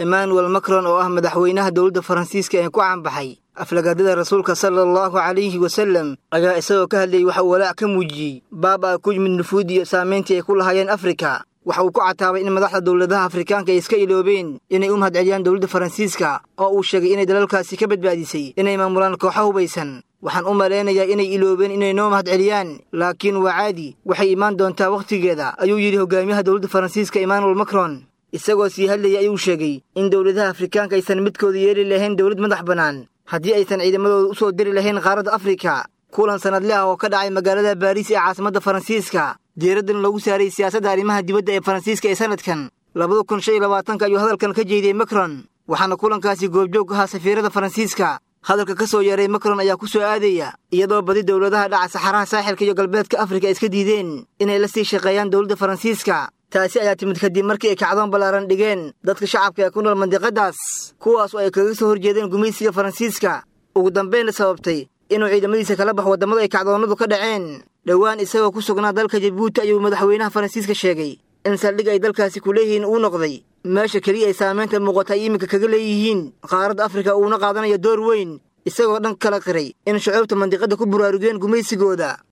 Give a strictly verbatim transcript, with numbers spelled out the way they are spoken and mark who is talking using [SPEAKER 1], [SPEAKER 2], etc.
[SPEAKER 1] Emmanuel Macron oo ah madaxweynaha dawladda Faransiiska ee ku caanbaxay aflagaadada rasuulka sallallahu alayhi wasallam ayaa isagoo ka hadlay waxa uu walaac ka muujiyay baaba ku yimid nufuud iyo saameyntii ay ku lahaayeen Afrika. waxa uu ku cataabay in madaxda dawladaha Afrikaanka ay iska iloobeen inay u mahadceliyaan dawladda Faransiiska oo uu sheegay inay dalalkaasi ka badbaadisay inay maamulaan kooxo hubaysan. waxaan u maleynayaa inay iloobeen inay noo mahadceliyaan laakiin waa caadi waxay imaan doontaa waqtigeeda ayuu yiri hogaamiyaha dawladda Faransiiska Emmanuel Macron. isagoo sii hadlayay ayuu sheegay in dawladaha Afrikaanka aysan midkooda yeeli lahayn dawlad madax bannaan haddii aysan ciidamadooda u soo diri lahayn qaaradda Afrika. kulan sanadle ah oo ka dhacay magaalada Paris ee caasimadda Faransiiska diiraddan lagu saaray siyaasadda arrimaha dibadda ee Faransiiska ee sanadkan laba kun iyo labaatan ayuu hadalkan ka jeediyay Macron waxaana kulankaasi goobjoog ahaa safiirada Faransiiska. hadalka ka soo yeeray Macron ayaa ku soo aadaya iyadoo badi dawladaha dhaca saxaraha saaxilka iyo galbeedka Afrika iska diideen inay la sii shaqeeyaan dawladda Faransiiska. taasi ayaa timid kadib markii ay kacdoon balaaran dhigeen dadka shacabka ee ku nool mandiqadaas kuwaas oo ay kaga soo horjeedeen gumaysiga Faransiiska ugu dambeyn sababtay inuu ciidamadiisa kala baxo wadamada ay kacdoonadu ka dhaceen. dhawaan isagoo ku sugnaa dalka Djibouti ayuu madaxweynaha Faransiiska sheegay in saldhig ay dalkaasi ku leeyihiin uu noqday meesha kaliya ay saameynta muuqata iminka kaga leeyihiin qaaradda Afrika uuna qaadanayo door weyn isagoo dhan kala qiray in shucuubta mandiqada ku buraarugeen gumaysigooda.